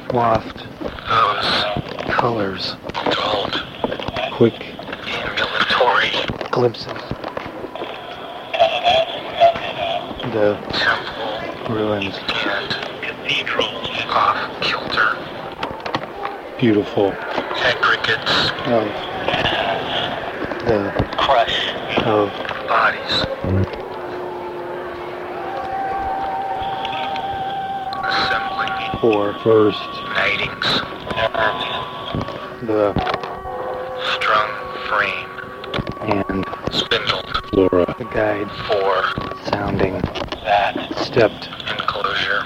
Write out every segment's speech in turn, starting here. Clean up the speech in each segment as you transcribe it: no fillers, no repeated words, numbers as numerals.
waft those colors, dulled, quick ambulatory glimpses, the temple ruins, and cathedrals off kilter, beautiful aggregates of the crush of bodies, assembling for first matings, nerves, the strung frame, and spindled flora, the guide for sounding that stepped enclosure,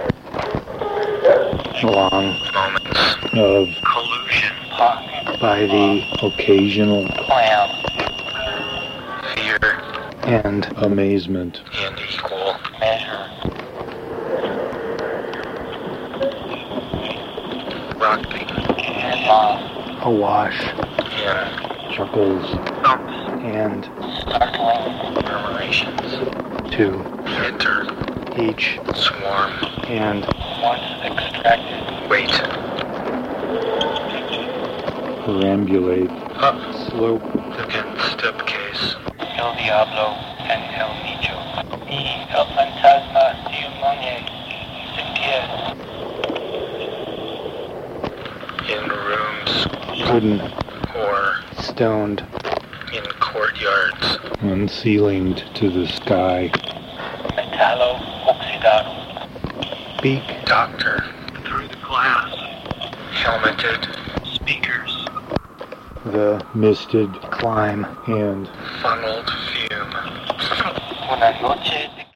along moments of collusion, pocket, by the occasional clam, fear and amazement, in equal measure, rocking and lost awash, in chuckles thumps, and startling murmurations, to enter each swarm, and once extracted, wait, perambulate up, slope again step case, El Diablo and El Nicho, y El Fantasma de un Monje sin pies, in rooms wooden or stoned in courtyards, unceilinged to the sky, metallo oxidado, beak doctor through the glass, helmeted speakers, the misted climb and funneled fume. Una noche